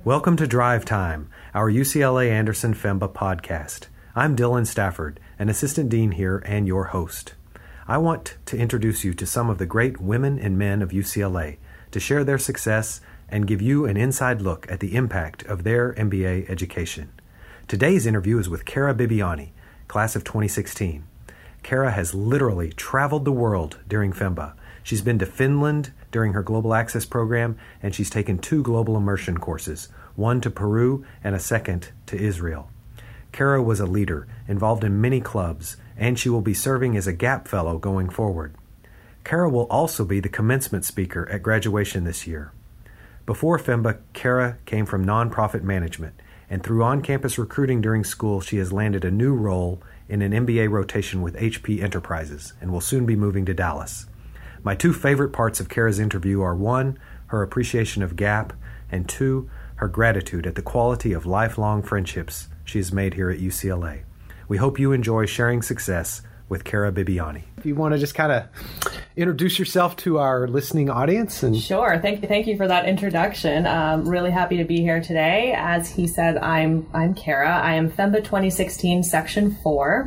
Welcome to Drive Time, our UCLA Anderson FEMBA podcast. I'm Dylan Stafford, an assistant dean here and your host. I want to introduce you to some of the great women and men of UCLA to share their success and give you an inside look at the impact of their MBA education. Today's interview is with Cara Bibiani, class of 2016. Cara has literally traveled the world during FEMBA. She's been to Finland during her Global Access program, and she's taken 2 global immersion courses, one to Peru and a second to Israel. Cara was a leader, involved in many clubs, and she will be serving as a GAP Fellow going forward. Cara will also be the commencement speaker at graduation this year. Before FEMBA, Cara came from nonprofit management, and through on-campus recruiting during school, she has landed a new role in an MBA rotation with HP Enterprises and will soon be moving to Dallas. My 2 favorite parts of Cara's interview are 1, her appreciation of GAP, and 2, her gratitude at the quality of lifelong friendships she has made here at UCLA. We hope you enjoy sharing success with Cara Bibiani. If you want to just kind of introduce yourself to our listening audience. Sure. Thank you for that introduction. Really happy to be here today. As he said, I'm Cara. I am FEMBA 2016 Section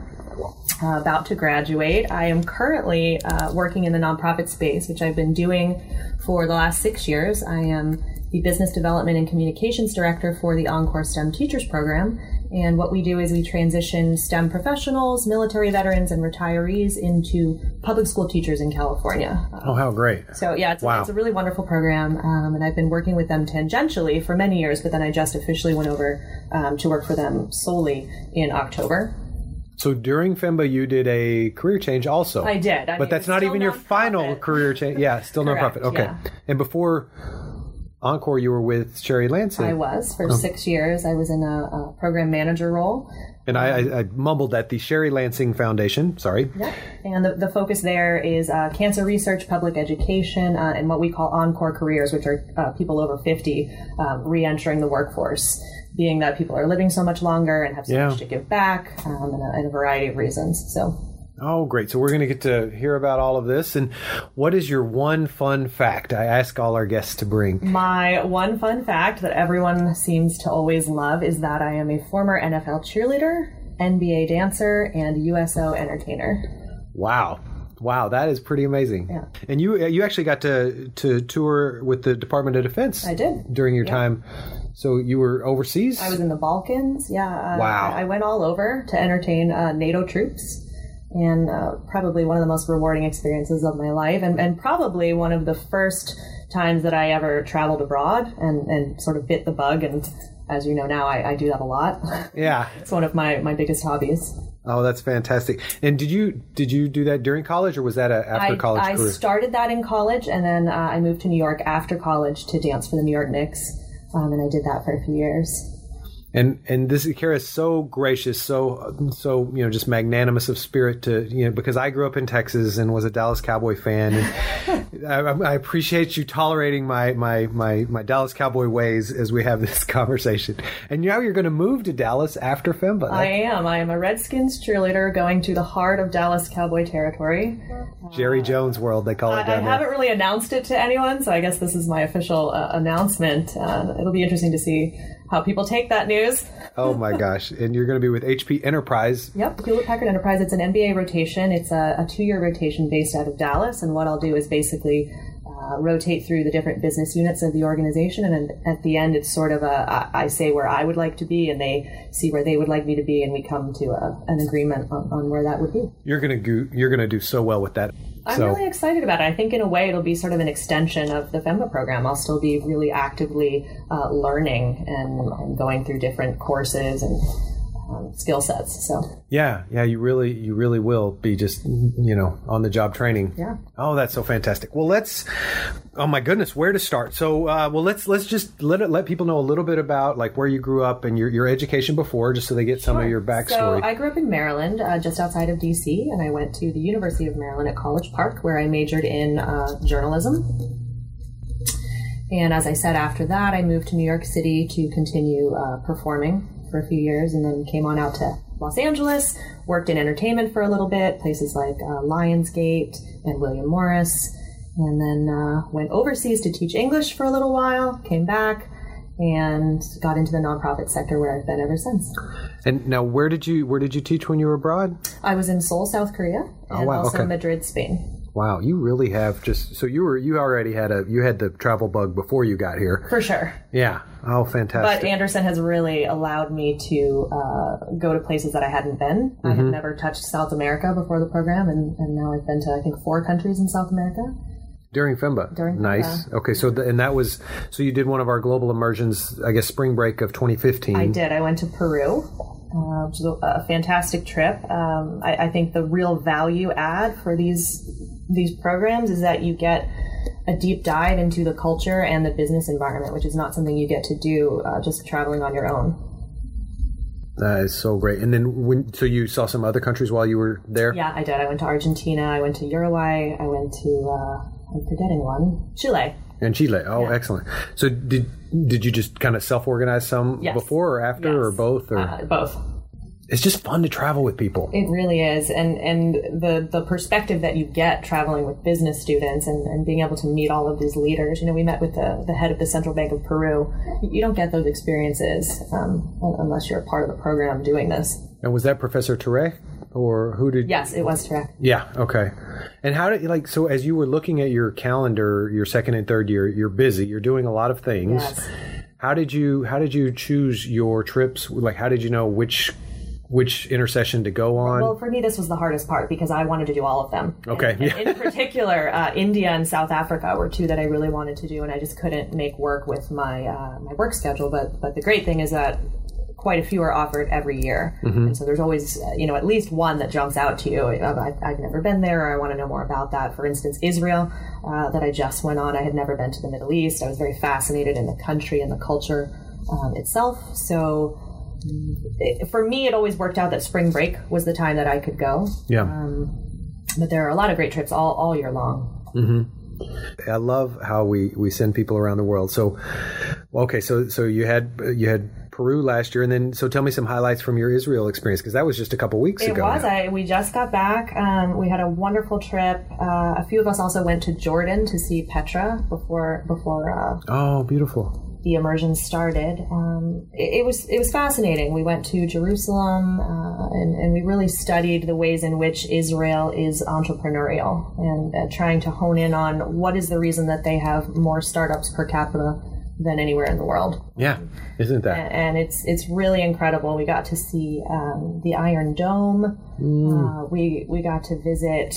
4, about to graduate. I am currently working in the nonprofit space, which I've been doing for the last 6 years. I am the Business Development and Communications Director for the Encore STEM Teachers Program. And what we do is we transition STEM professionals, military veterans, and retirees into public school teachers in California. Oh, how great. So, yeah, it's a really wonderful program. And I've been working with them tangentially for many years, but then I just officially went over to work for them solely in October. So during FEMBA, you did a career change also. I did. But that's not even your final career change. Yeah, still nonprofit. Okay. Yeah. And before Encore, you were with Sherry Lansing. I was for 6 years. I was in a program manager role. And I mumbled at the Sherry Lansing Foundation. Sorry. Yeah. And the focus there is cancer research, public education, and what we call Encore careers, which are people over 50 re-entering the workforce, being that people are living so much longer and have so much to give back, and a variety of reasons. So. Oh, great. So we're going to get to hear about all of this. And what is your one fun fact I ask all our guests to bring? My one fun fact that everyone seems to always love is that I am a former NFL cheerleader, NBA dancer, and USO entertainer. Wow. Wow, that is pretty amazing. Yeah. And you actually got to tour with the Department of Defense. I did. During your time. So you were overseas? I was in the Balkans. Yeah. Wow. I went all over to entertain NATO troops. And probably one of the most rewarding experiences of my life, and probably one of the first times that I ever traveled abroad and sort of bit the bug. And as you know now, I do that a lot. Yeah. It's one of my biggest hobbies. Oh, that's fantastic. And did you do that during college, or was that after college career? I started that in college, and then I moved to New York after college to dance for the New York Knicks, and I did that for a few years. And this Cara is so gracious, so just magnanimous of spirit to because I grew up in Texas and was a Dallas Cowboy fan, and I appreciate you tolerating my Dallas Cowboy ways as we have this conversation. And now you're going to move to Dallas after FEMBA. I am a Redskins cheerleader going to the heart of Dallas Cowboy territory. Jerry Jones world, they call it down there. I haven't really announced it to anyone, so I guess this is my official announcement. It'll be interesting to see how people take that news. Oh my gosh. And you're going to be with HP Enterprise. Yep, Hewlett-Packard Enterprise. It's an MBA rotation. It's a 2-year rotation based out of Dallas. And what I'll do is basically rotate through the different business units of the organization. And then at the end, it's sort of I say where I would like to be, and they see where they would like me to be, and we come to an agreement on where that would be. You're going to do so well with that. I'm really excited about it. I think in a way it'll be sort of an extension of the FEMBA program. I'll still be really actively learning and going through different courses and skill sets. So yeah, you really will be just on the job training. Yeah. Oh, that's so fantastic. Well, oh my goodness, where to start? So let's just let people know a little bit about like where you grew up and your education before, just so they get some of your backstory. So I grew up in Maryland, just outside of DC, and I went to the University of Maryland at College Park, where I majored in journalism. And as I said, after that, I moved to New York City to continue performing for a few years, and then came on out to Los Angeles, worked in entertainment for a little bit, places like Lionsgate and William Morris, and then went overseas to teach English for a little while, came back, and got into the nonprofit sector where I've been ever since. And now, where did you teach when you were abroad? I was in Seoul, South Korea, and also Madrid, Spain. Wow, you really have you already had the travel bug before you got here. For sure. Yeah. Oh, fantastic. But Anderson has really allowed me to go to places that I hadn't been. I had never touched South America before the program, and now I've been to, I think, 4 countries in South America. During FEMBA. Nice. Okay, so you did one of our global immersions, I guess, spring break of 2015. I did. I went to Peru, which was a fantastic trip. I think the real value add for these programs is that you get a deep dive into the culture and the business environment, which is not something you get to do just traveling on your own. That is so great. And then, so you saw some other countries while you were there? Yeah, I did. I went to Argentina. I went to Uruguay. I went to, I'm forgetting one, Chile. And Chile. Oh, yeah. Excellent. So did you just kind of self-organize some before or after or both? Or? Both. It's just fun to travel with people. It really is. And the perspective that you get traveling with business students and being able to meet all of these leaders. We met with the head of the Central Bank of Peru. You don't get those experiences unless you're a part of the program doing this. And was that Professor Tarek? Or who did? Yes, it was Tarek. Yeah. Okay. And how did so as you were looking at your calendar, your second and third year, you're busy. You're doing a lot of things. Yes. How did you choose your trips? Like, how did you know which intercession to go on? Well, for me, this was the hardest part because I wanted to do all of them. Okay. And in particular, India and South Africa were 2 that I really wanted to do, and I just couldn't make work with my work schedule. But the great thing is that quite a few are offered every year. Mm-hmm. And so there's always, at least one that jumps out to you. I've never been there, or I want to know more about that. For instance, Israel, that I just went on. I had never been to the Middle East. I was very fascinated in the country and the culture itself. So for me, it always worked out that spring break was the time that I could go. Yeah. But there are a lot of great trips all year long. Mm-hmm. I love how we send people around the world. So, okay, so you had Peru last year, and then so tell me some highlights from your Israel experience, because that was just a couple weeks ago. It was. We just got back. We had a wonderful trip. A few of us also went to Jordan to see Petra before. Oh, beautiful. The immersion started. It was fascinating. We went to Jerusalem and we really studied the ways in which Israel is entrepreneurial and trying to hone in on what is the reason that they have more startups per capita than anywhere in the world. Yeah, isn't that? And it's really incredible. We got to see the Iron Dome. We got to visit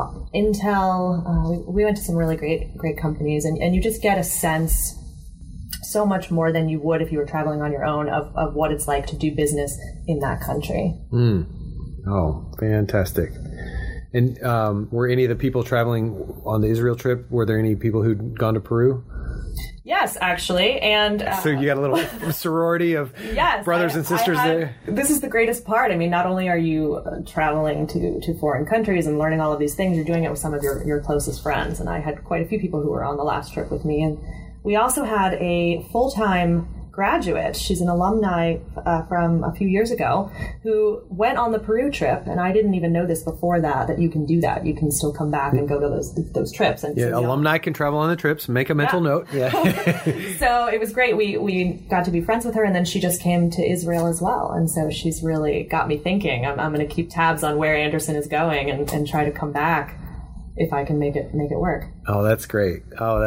Intel. We went to some really great companies, and you just get a sense so much more than you would if you were traveling on your own of what it's like to do business in that country. Oh, fantastic. And were any of the people traveling on the Israel trip, were there any people who'd gone to Peru? Yes, actually. And so you got a little sorority of brothers and sisters there? This is the greatest part. I mean, not only are you traveling to foreign countries and learning all of these things, you're doing it with some of your closest friends. And I had quite a few people who were on the last trip with me. And we also had a full-time graduate. She's an alumni from a few years ago who went on the Peru trip, and I didn't even know this before that you can do that. You can still come back and go to those trips. And so, alumni can travel on the trips. Make a mental note. Yeah. So it was great. We got to be friends with her, and then she just came to Israel as well. And so she's really got me thinking. I'm going to keep tabs on where Anderson is going and try to come back if I can make it work. Oh, that's great.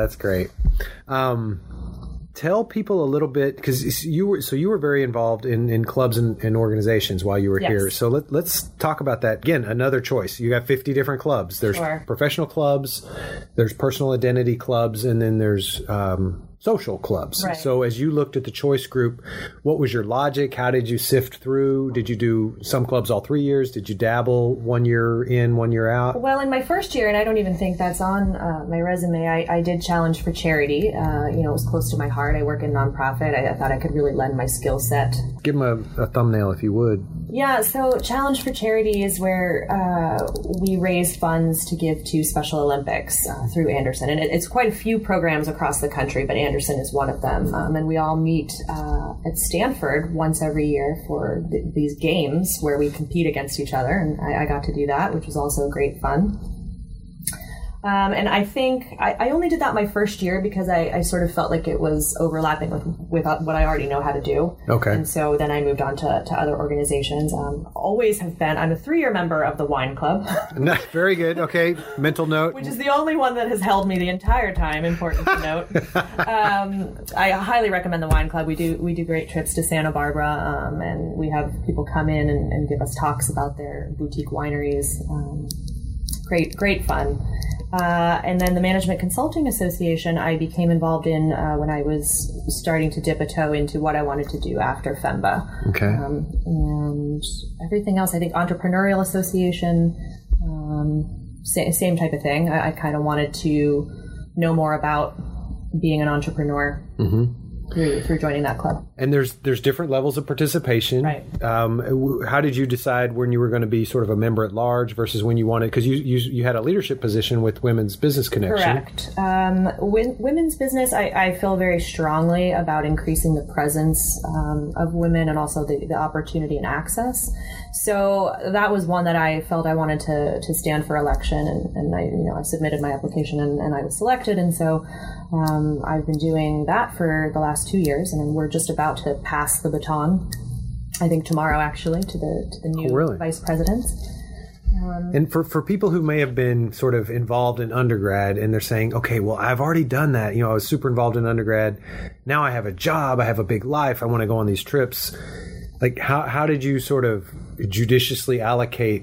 Tell people a little bit, because you were very involved in clubs and organizations while you were here. So let's talk about that. Again, another choice. You got 50 different clubs. There's professional clubs, there's personal identity clubs, and then there's social clubs. Right. So as you looked at the choice group, what was your logic? How did you sift through? Did you do some clubs all 3 years? Did you dabble 1 year in, 1 year out? Well, in my first year, and I don't even think that's on my resume, I did Challenge for Charity. It was close to my heart. I work in nonprofit. I thought I could really lend my skill set. Give them a thumbnail if you would. Yeah, so Challenge for Charity is where we raise funds to give to Special Olympics through Anderson. And it's quite a few programs across the country, but Anderson is one of them. And we all meet at Stanford once every year for these games where we compete against each other. And I got to do that, which was also great fun. And I think I only did that my first year because I sort of felt like it was overlapping with what I already know how to do. Okay. And so then I moved on to other organizations. Always have been, I'm a 3-year member of the Wine Club. Very good. Okay. Mental note. Which is the only one that has held me the entire time, important to note. I highly recommend the Wine Club. We do great trips to Santa Barbara, and we have people come in and give us talks about their boutique wineries. Great fun. And then the Management Consulting Association I became involved in when I was starting to dip a toe into what I wanted to do after FEMBA. Okay. And everything else, I think Entrepreneurial Association, same type of thing. I kind of wanted to know more about being an entrepreneur. Mm-hmm. Through joining that club. And there's different levels of participation. Right. How did you decide when you were going to be sort of a member at large versus when you wanted, because you had a leadership position with Women's Business Connection. Correct. Women's business, I feel very strongly about increasing the presence of women and also the opportunity and access. So that was one that I felt I wanted to stand for election, and I submitted my application and I was selected, and so I've been doing that for the last 2 years, and we're just about to pass the baton, I think tomorrow actually, to the new vice president. And for people who may have been sort of involved in undergrad and they're saying, okay, well, I've already done that. I was super involved in undergrad. Now I have a job. I have a big life. I want to go on these trips. Like, how did you sort of judiciously allocate,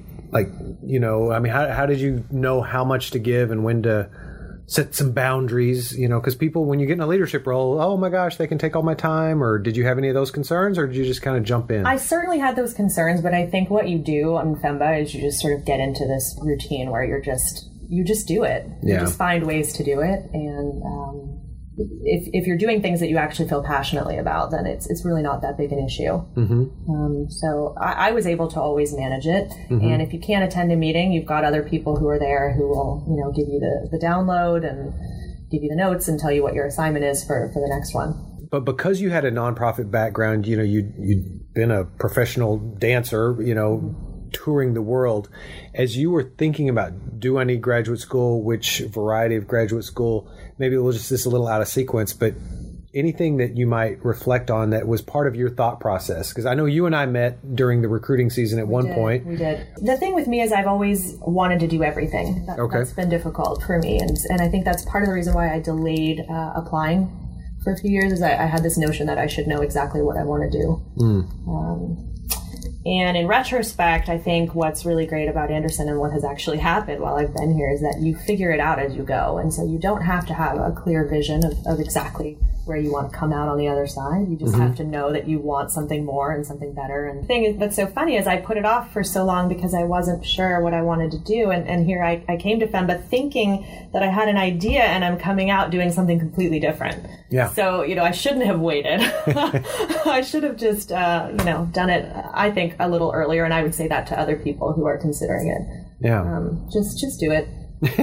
how did you know how much to give and when to set some boundaries, because people, when you get in a leadership role, oh my gosh, they can take all my time, or did you have any of those concerns, or did you just kind of jump in? I certainly had those concerns, but I think what you do on FEMBA is you just sort of get into this routine where you just do it. Yeah. You just find ways to do it, and if you're doing things that you actually feel passionately about, then it's really not that big an issue. Mm-hmm. So I was able to always manage it. Mm-hmm. And if you can't attend a meeting, you've got other people who are there who will, give you the download and give you the notes and tell you what your assignment is for the next one. But because you had a nonprofit background, you'd been a professional dancer, touring the world. As you were thinking about, do I need graduate school, which variety of graduate school, maybe we'll just this a little out of sequence, but anything that you might reflect on that was part of your thought process? Because I know you and I met during the recruiting season at one point. We did. The thing with me is I've always wanted to do everything. That's been difficult for me. And I think that's part of the reason why I delayed applying for a few years, is I had this notion that I should know exactly what I want to do. And in retrospect, I think what's really great about Anderson and what has actually happened while I've been here is that you figure it out as you go. And so you don't have to have a clear vision of exactly where you want to come out on the other side. You just have to know that you want something more and something better. And the thing that's so funny is I put it off for so long because I wasn't sure what I wanted to do. And here I came to FEMBA thinking that I had an idea, and I'm coming out doing something completely different. Yeah. So, I shouldn't have waited. I should have just, done it, I think, a little earlier. And I would say that to other people who are considering it. Yeah. Just do it.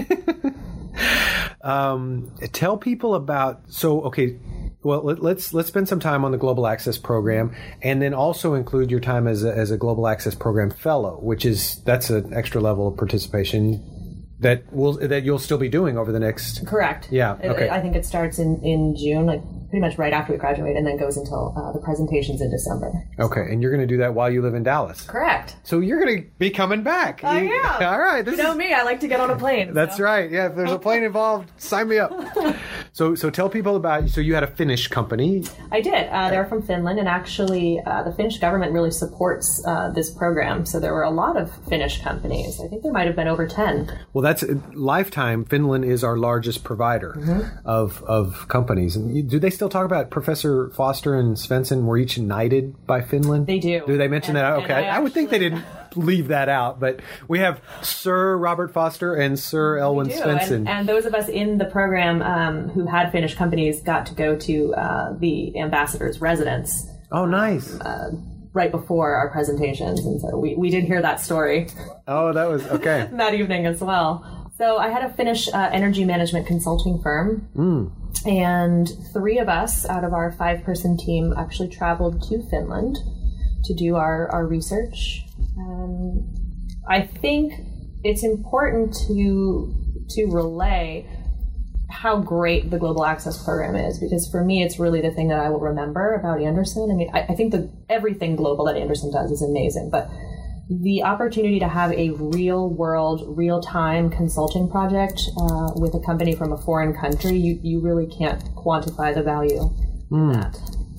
Tell people about, let's spend some time on the Global Access Program, and then also include your time as a Global Access Program Fellow, that's an extra level of participation that you'll still be doing over the next. Correct. Yeah. Okay. I think it starts in June, pretty much right after we graduate, and then goes until the presentations in December. Okay, and you're going to do that while you live in Dallas. Correct. So you're going to be coming back. I am. All right. You know me, I like to get on a plane. That's right. Yeah, if there's a plane involved, sign me up. So tell people about, so you had a Finnish company. I did. They're from Finland, and actually the Finnish government really supports this program. So there were a lot of Finnish companies. I think there might have been over 10. Well, that's lifetime. Finland is our largest provider of companies. And do they still talk about Professor Foster and Svensson were each knighted by Finland? They do. Do they mention that? Okay. I would think they didn't leave that out, but we have Sir Robert Foster and Sir Elwin Svensson. And those of us in the program who had Finnish companies got to go to the ambassador's residence. Oh, nice. Right before our presentations. And so we did hear that story. Oh, that was okay. That evening as well. So I had a Finnish energy management consulting firm, and 3 of us out of our 5-person team actually traveled to Finland to do our research. I think it's important relay how great the Global Access Program is, because for me, it's really the thing that I will remember about Anderson. I mean, I think that everything global that Anderson does is amazing, but the opportunity to have a real-world, real-time consulting project with a company from a foreign country, you really can't quantify the value of that.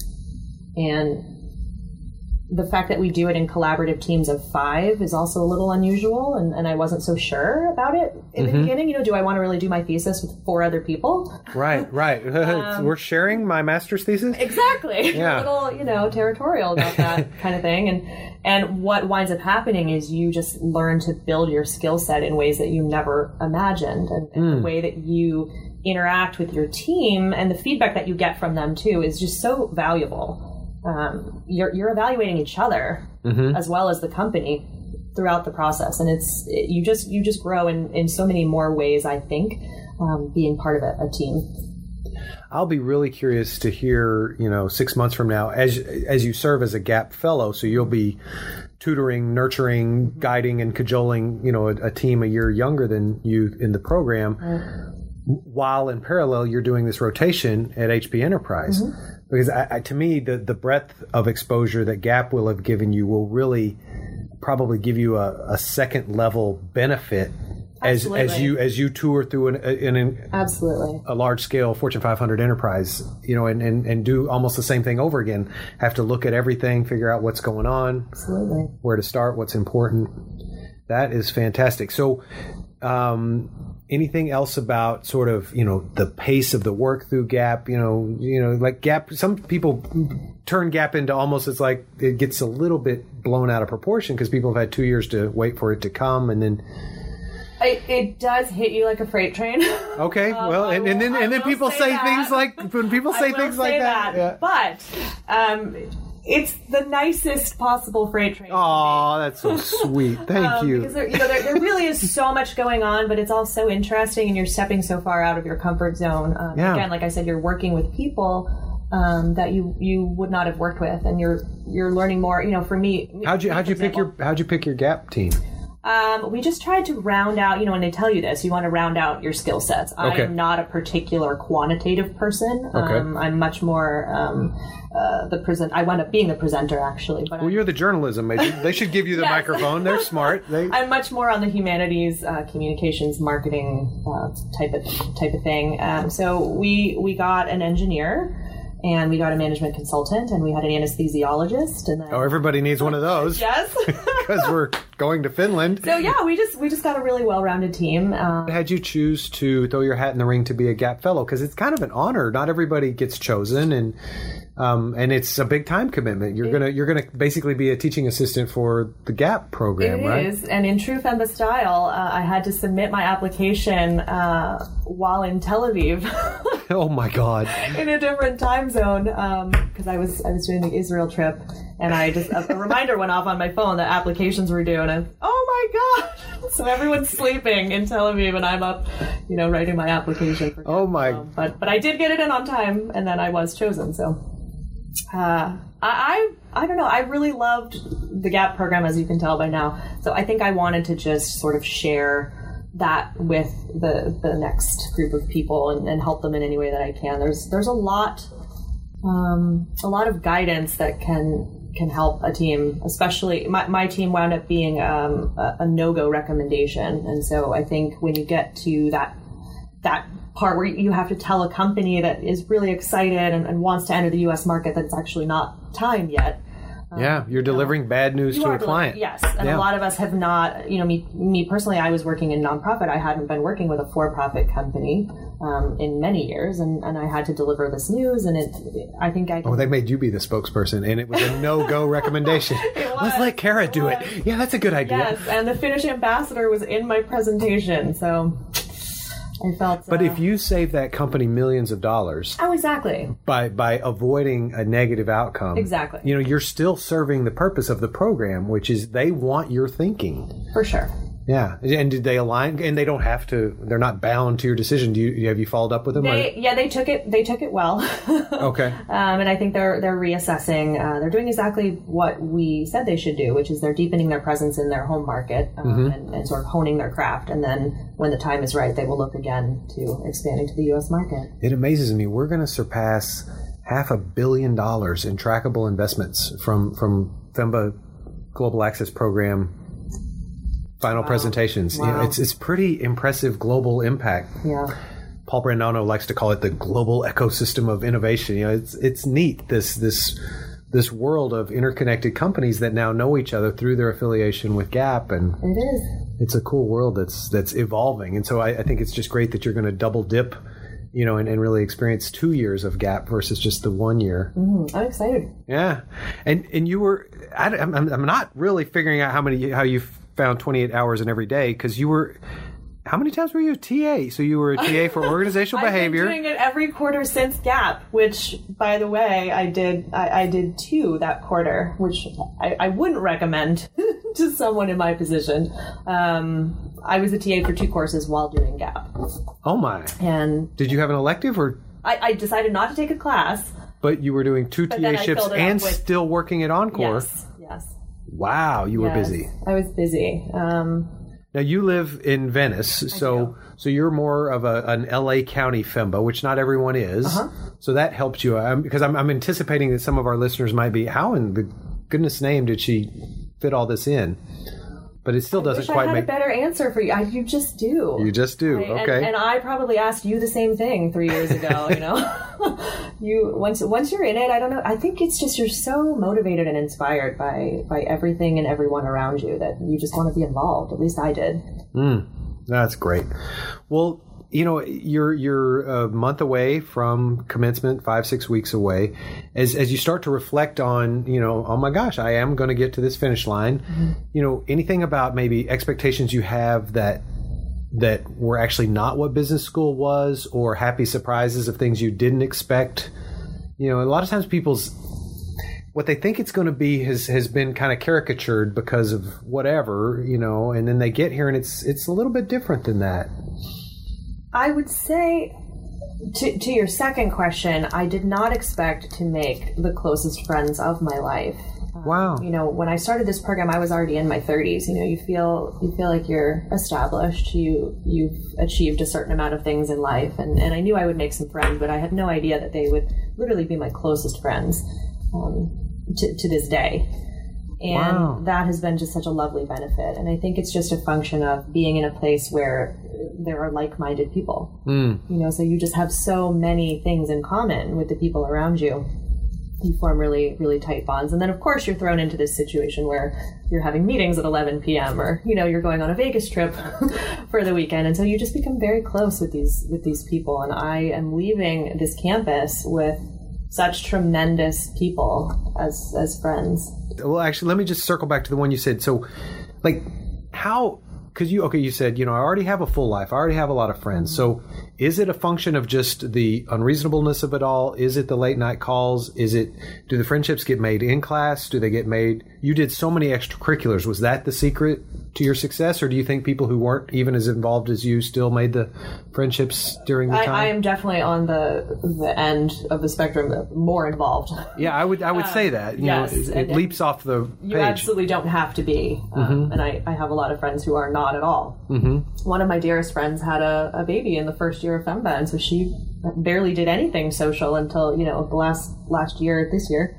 And the fact that we do it in collaborative teams of 5 is also a little unusual, and I wasn't so sure about it in the beginning. You know, do I want to really do my thesis with 4 other people? Right. We're sharing my master's thesis? Exactly. Yeah. A little, territorial about that kind of thing. And what winds up happening is you just learn to build your skill set in ways that you never imagined, and the way that you interact with your team and the feedback that you get from them too is just so valuable. You're evaluating each other as well as the company throughout the process, and you just grow in so many more ways, I think, being part of a team. I'll be really curious to hear, 6 months from now, as you serve as a GAP fellow, so you'll be tutoring, nurturing, guiding, and cajoling, a team a year younger than you in the program, while in parallel you're doing this rotation at HP Enterprise. Because to me, the breadth of exposure that GAP will have given you will really probably give you a second level benefit as you tour through a large scale Fortune 500 enterprise, and do almost the same thing over again. Have to look at everything, figure out what's going on, where to start, what's important. That is fantastic. So, anything else about sort of, the pace of the work through GAP, like GAP, some people turn GAP into almost, it's like it gets a little bit blown out of proportion because people have had 2 years to wait for it to come, and then it does hit you like a freight train. Okay, well, and then people say things like that. Yeah. But it's the nicest possible freight train. Oh, that's so sweet. Thank you. Because there really is so much going on, but it's all so interesting, and you're stepping so far out of your comfort zone. Again, like I said, you're working with people that you would not have worked with, and you're learning more. For me, how'd you pick your GAP team? We just tried to round out, when they tell you this, you want to round out your skill sets. Okay. I am not a particular quantitative person. Okay. I'm much more I wound up being the presenter, actually. But you're the journalism major. They should give you the microphone. They're smart. I'm much more on the humanities, communications, marketing type of thing. So we got an engineer, and we got a management consultant, and we had an anesthesiologist, and then everybody needs one of those. Yes, because we're going to Finland. So yeah, we just got a really well-rounded team. How'd you choose to throw your hat in the ring to be a GAP fellow? Because it's kind of an honor. Not everybody gets chosen, and it's a big time commitment. You're gonna basically be a teaching assistant for the GAP program, right? It is, and in true Femba style, I had to submit my application while in Tel Aviv. Oh my God! In a different time zone, because I was doing the Israel trip, and a reminder went off on my phone that applications were due, and oh my God! So everyone's sleeping in Tel Aviv, and I'm up, writing my application. But I did get it in on time, and then I was chosen. So. I don't know. I really loved the GAP program, as you can tell by now. So I think I wanted to just sort of share that with the next group of people and help them in any way that I can. There's a lot of guidance that can help a team. Especially my team wound up being a no-go recommendation, and so I think when you get to that part where you have to tell a company that is really excited and wants to enter the U.S. market that it's actually not time yet. You're delivering bad news to a client. Yes, and a lot of us have not, me personally, I was working in nonprofit. I hadn't been working with a for-profit company in many years, and I had to deliver this news, and they made you be the spokesperson, and it was a no-go recommendation. Let's let Kara do it. Yeah, that's a good idea. Yes, and the Finnish ambassador was in my presentation, so... I felt, but if you save that company millions of dollars, exactly, by avoiding a negative outcome, exactly, you're still serving the purpose of the program, which is they want your thinking for sure. Yeah. And did they align? And they don't have to, they're not bound to your decision. Have you followed up with them? They took it well. Okay. And I think they're reassessing. They're doing exactly what we said they should do, which is they're deepening their presence in their home market and sort of honing their craft. And then when the time is right, they will look again to expanding to the U.S. market. It amazes me. We're going to surpass $500 million in trackable investments from FEMBA Global Access Program final presentations. Wow. You know, it's pretty impressive global impact. Yeah. Paul Brandano likes to call it the global ecosystem of innovation. You know, it's neat, this world of interconnected companies that now know each other through their affiliation with Gap, and it is. It's a cool world that's evolving. And so I think it's just great that you're going to double dip, you know, and really experience 2 years of Gap versus just the 1 year. I'm excited. Yeah, and you were. I'm not really figuring out how you found 28 hours in every day, because you were. How many times were you a TA? So you were a TA for organizational behavior. I've been doing it every quarter since Gap, which, by the way, I did 2 that quarter, which I wouldn't recommend to someone in my position. I was a TA for 2 courses while doing Gap. Oh my! And did you have an elective, or I decided not to take a class? But you were doing 2 TA-ships and still working at Encore. Yes. Wow, you were busy. I was busy. Now, you live in Venice, so you're more of an LA County FEMBA, which not everyone is. So that helped you, because I'm anticipating that some of our listeners might be, how in the goodness name did she fit all this in? But it still doesn't quite make... I had a better answer for you. You just do. You just do, okay. And I probably asked you the same thing 3 years ago, you know. Once you're in it, I don't know. I think it's just you're so motivated and inspired by everything and everyone around you that you just want to be involved. At least I did. That's great. Well, you know, you're a month away from commencement, 5-6 weeks away. As you start to reflect on, you know, oh my gosh, I am going to get to this finish line. You know, anything about maybe expectations you have that were actually not what business school was, or happy surprises of things you didn't expect? You know, a lot of times what they think it's going to be has been kind of caricatured because of whatever, you know, and then they get here and it's a little bit different than that. I would say, to your second question, I did not expect to make the closest friends of my life. Wow. You know, when I started this program, I was already in my 30s. You know, you feel like you're established. You've achieved a certain amount of things in life, and I knew I would make some friends, but I had no idea that they would literally be my closest friends to this day. And that has been just such a lovely benefit. And I think it's just a function of being in a place where there are like-minded people. You know, so you just have so many things in common with the people around you. You form really, really tight bonds. And then, of course, you're thrown into this situation where you're having meetings at 11 p.m. or, you know, you're going on a Vegas trip for the weekend. And so you just become very close with these people. And I am leaving this campus with such tremendous people as friends. Well, actually, let me just circle back to the one you said. So, like, how... Because you said, you know, I already have a full life. I already have a lot of friends. So is it a function of just the unreasonableness of it all? Is it the late night calls? Do the friendships get made in class? Do they get made? You did so many extracurriculars. Was that the secret to your success? Or do you think people who weren't even as involved as you still made the friendships during the time? I am definitely on the end of the spectrum, more involved. Yeah, I would say that. You know, it leaps off the page. You absolutely don't have to be. And I have a lot of friends who are not at all. One of my dearest friends had a baby in the first year of FEMBA, and so she barely did anything social until, you know, the last year, this year.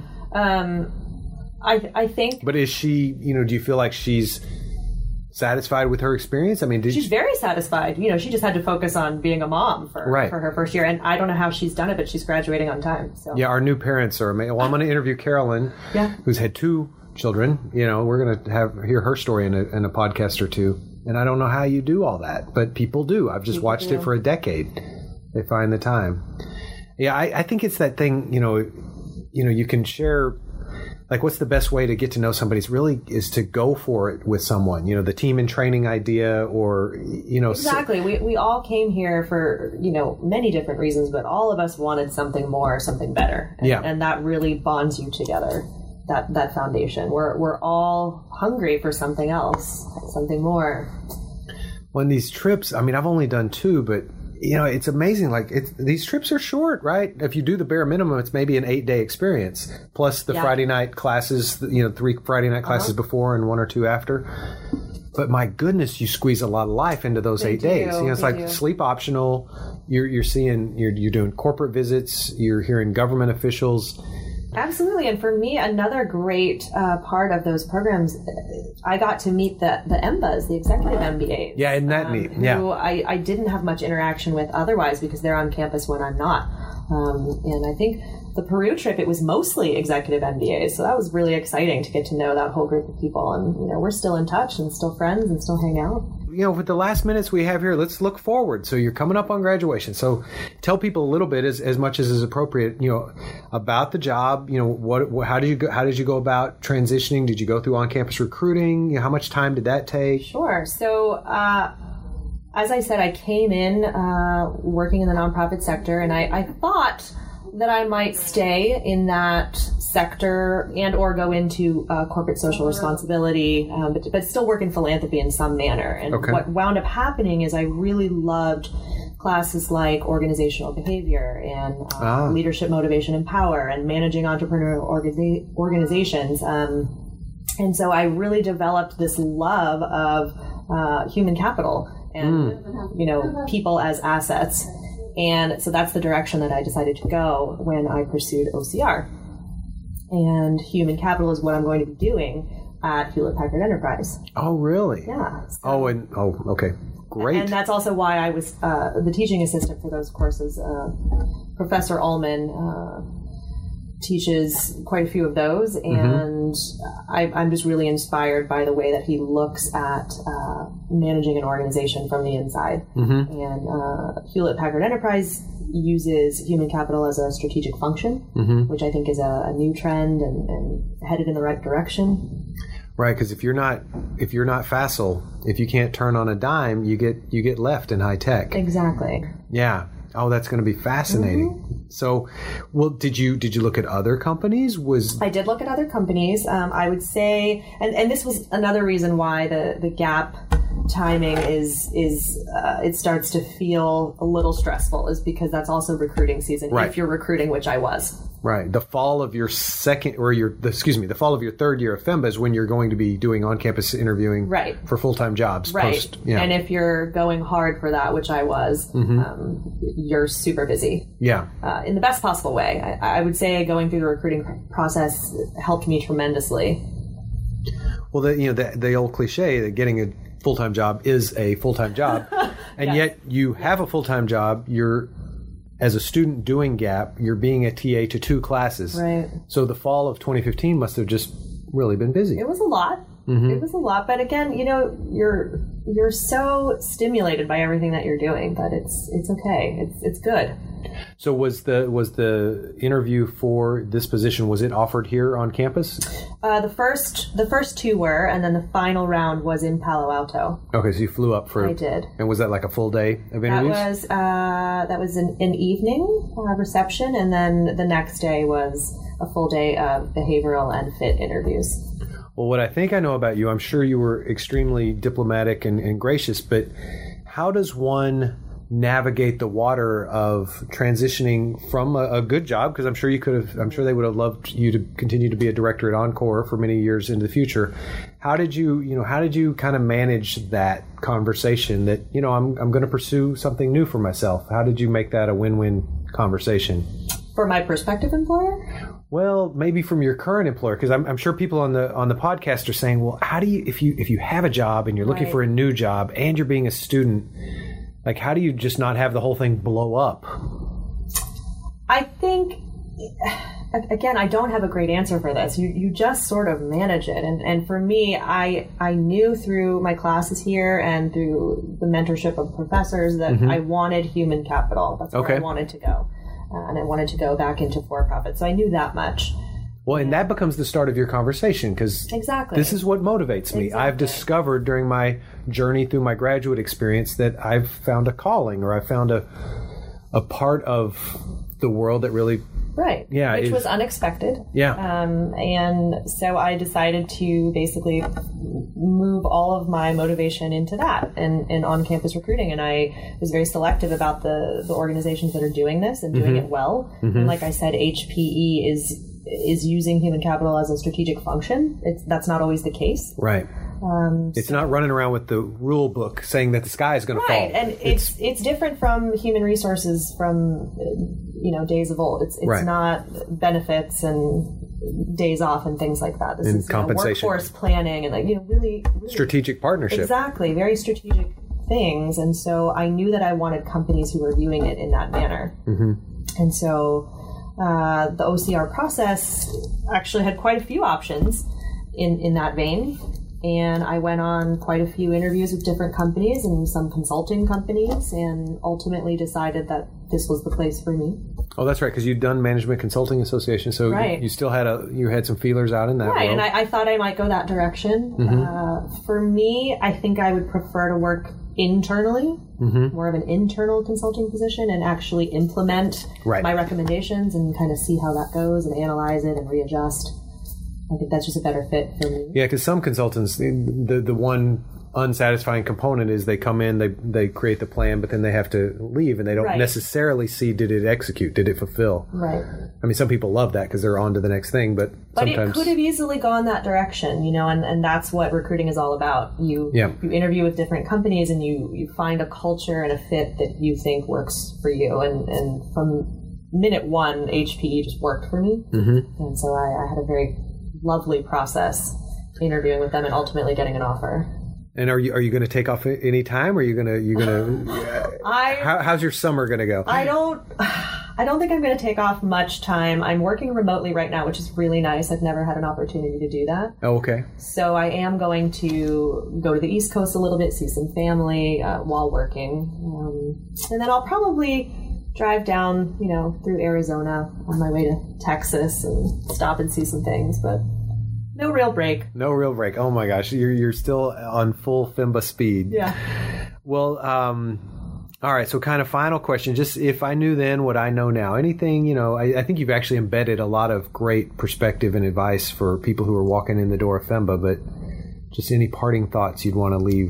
I think... But is she, you know, do you feel like she's satisfied with her experience? I mean, she's very satisfied. You know, she just had to focus on being a mom for her first year, and I don't know how she's done it, but she's graduating on time. So yeah, our new parents are amazing. Well, I'm going to interview Carolyn, who's had 2 children. You know, we're going to hear her story in a podcast or 2. And I don't know how you do all that, but people do. I've just watched it for a decade. They find the time. Yeah, I think it's that thing, you know, you can share, like, what's the best way to get to know somebody is to go for it with someone, you know, the team and training idea, or, you know. Exactly. We all came here for, you know, many different reasons, but all of us wanted something more, something better. And that really bonds you together. that foundation. We're all hungry for something else, something more. When these trips, I mean, I've only done 2, but it's amazing. Like these trips are short, right? If you do the bare minimum, it's maybe an 8-day experience plus the Friday night classes, 3 Friday night classes before and 1 or 2 after. But my goodness, you squeeze a lot of life into those 8 days. It's like sleep optional. You're doing corporate visits. You're hearing government officials. Absolutely. And for me, another great part of those programs, I got to meet the MBAs, the executive MBAs. Yeah, isn't that neat? Yeah. Who I didn't have much interaction with otherwise because they're on campus when I'm not. And I think the Peru trip, it was mostly executive MBAs. So that was really exciting to get to know that whole group of people. And, we're still in touch and still friends and still hang out. With the last minutes we have here, let's look forward. So you're coming up on graduation. So tell people a little bit, as much as is appropriate, about the job. How did you go about transitioning? Did you go through on-campus recruiting? How much time did that take? Sure. So, as I said, I came in working in the nonprofit sector, and I thought that I might stay in that sector and or go into corporate social responsibility, but still work in philanthropy in some manner. And what wound up happening is I really loved classes like organizational behavior and leadership, motivation, and power, and managing entrepreneurial organizations. And so I really developed this love of human capital and people as assets. And so that's the direction that I decided to go when I pursued OCR. And human capital is what I'm going to be doing at Hewlett-Packard Enterprise. Oh, really? Yeah. So, okay. Great. And that's also why I was the teaching assistant for those courses. Professor Ullman teaches quite a few of those, and I'm just really inspired by the way that he looks at managing an organization from the inside. And Hewlett-Packard Enterprise uses human capital as a strategic function, which I think is a new trend and headed in the right direction. Right, because if you're not facile, if you can't turn on a dime, you get left in high tech. Exactly. Yeah. Oh, that's going to be fascinating. So, well, did you look at other companies? I did look at other companies. I would say, and this was another reason why the gap timing is it starts to feel a little stressful, is because that's also recruiting season. Right. If you're recruiting, which I was. Right. The fall of your the fall of your third year of FEMBA is when you're going to be doing on-campus interviewing for full-time jobs. Right. And if you're going hard for that, which I was, you're super busy. Yeah. In the best possible way. I would say going through the recruiting process helped me tremendously. Well, the old cliche that getting a full-time job is a full-time job, and yet you have a full-time job. You're, as a student doing GAP, you're being a TA to 2 classes. Right. So the fall of 2015 must have just really been busy. It was a lot. It was a lot, but again, you're so stimulated by everything that you're doing that it's okay. It's good. So was the interview for this position, was it offered here on campus? The first 2 were, and then the final round was in Palo Alto. Okay, so you flew up for. I did. And was that like a full day of interviews? That was an evening reception, and then the next day was a full day of behavioral and fit interviews. Well, what I think I know about you, I'm sure you were extremely diplomatic and gracious, but how does one navigate the water of transitioning from a good job? Because I'm sure they would have loved you to continue to be a director at Encore for many years into the future. How did you kind of manage that conversation that, I'm going to pursue something new for myself? How did you make that a win-win conversation? For my prospective employer? Well, maybe from your current employer, because I'm sure people on the podcast are saying, well, how do you, if you have a job and you're looking for a new job and you're being a student, like, how do you just not have the whole thing blow up? I think, again, I don't have a great answer for this. You just sort of manage it. And for me, I knew through my classes here and through the mentorship of professors that I wanted human capital. That's where I wanted to go. And I wanted to go back into for-profit. So I knew that much. Well, and that becomes the start of your conversation, because this is what motivates me. Exactly. I've discovered during my journey through my graduate experience that I've found a calling, or I've found a part of the world that really Right. Yeah. Which was unexpected. Yeah. And so I decided to basically move all of my motivation into that and on-campus recruiting. And I was very selective about the organizations that are doing this and doing it well. And like I said, HPE is using human capital as a strategic function. That's not always the case. Right. It's not running around with the rule book saying that the sky is going to fall. Right, and it's different from human resources from days of old. It's right. not benefits and days off and things like that. This and is compensation, workforce planning, and really strategic partnership. Exactly, very strategic things. And so I knew that I wanted companies who were viewing it in that manner. And so the OCR process actually had quite a few options in that vein. And I went on quite a few interviews with different companies and some consulting companies, and ultimately decided that this was the place for me. Oh, that's right, because you'd done Management Consulting Association, so right. you still had some feelers out in that right, world. And I thought I might go that direction. For me, I think I would prefer to work internally, more of an internal consulting position, and actually implement my recommendations and kind of see how that goes and analyze it and readjust. I think that's just a better fit for me. Yeah, because some consultants, the one unsatisfying component is they come in, they create the plan, but then they have to leave, and they don't necessarily see, did it execute, did it fulfill? Right. I mean, some people love that because they're on to the next thing, but sometimes... it could have easily gone that direction, and that's what recruiting is all about. You interview with different companies, and you find a culture and a fit that you think works for you, and from minute one, HPE just worked for me, and so I had a very lovely process interviewing with them and ultimately getting an offer. And are you going to take off any time? Or are you going to how's your summer going to go? I don't think I'm going to take off much time. I'm working remotely right now, which is really nice. I've never had an opportunity to do that. Oh, okay. So I am going to go to the East Coast a little bit, see some family while working. And then I'll probably drive down, through Arizona on my way to Texas and stop and see some things, but no real break. No real break. Oh my gosh, you're still on full FEMBA speed. Yeah. Well, all right. So, kind of final question. Just if I knew then what I know now, anything, I think you've actually embedded a lot of great perspective and advice for people who are walking in the door of FEMBA. But just any parting thoughts you'd want to leave?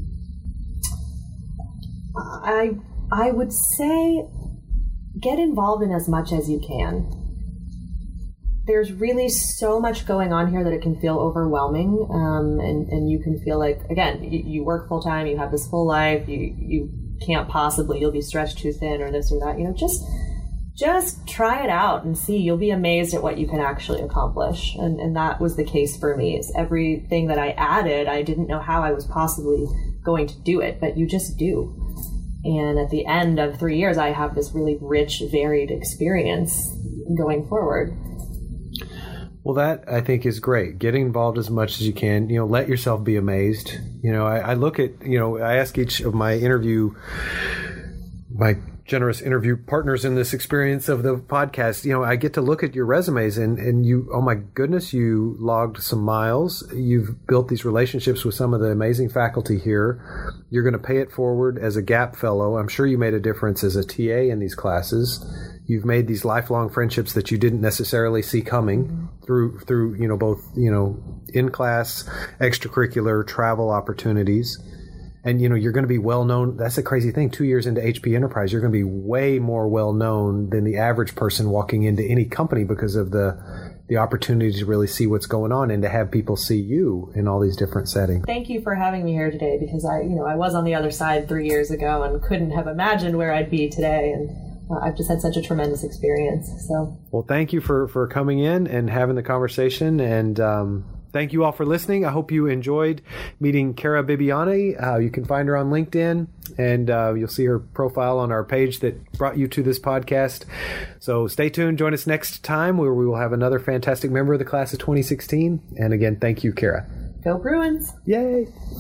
I would say, get involved in as much as you can. There's really so much going on here that it can feel overwhelming, and you can feel like, again, you work full time, you have this full life, you can't possibly, you'll be stretched too thin or this or that. Just try it out and see. You'll be amazed at what you can actually accomplish, and that was the case for me. Is everything that I added, I didn't know how I was possibly going to do it, but you just do. And at the end of 3 years, I have this really rich, varied experience going forward. Well, that I think is great. Getting involved as much as you can. Let yourself be amazed. I look at, I ask each of my generous interview partners in this experience of the podcast, I get to look at your resumes and you, oh my goodness, you logged some miles. You've built these relationships with some of the amazing faculty here. You're going to pay it forward as a GAP fellow. I'm sure you made a difference as a TA in these classes. You've made these lifelong friendships that you didn't necessarily see coming through both, in-class, extracurricular, travel opportunities. And, you're going to be well known. That's the crazy thing. 2 years into HP Enterprise, you're going to be way more well known than the average person walking into any company because of the opportunity to really see what's going on and to have people see you in all these different settings. Thank you for having me here today, because I was on the other side 3 years ago and couldn't have imagined where I'd be today. And I've just had such a tremendous experience. So, well, thank you for coming in and having the conversation, and thank you all for listening. I hope you enjoyed meeting Cara Bibiani. You can find her on LinkedIn, and you'll see her profile on our page that brought you to this podcast. So stay tuned. Join us next time where we will have another fantastic member of the class of 2016. And again, thank you, Cara. Go Bruins. Yay.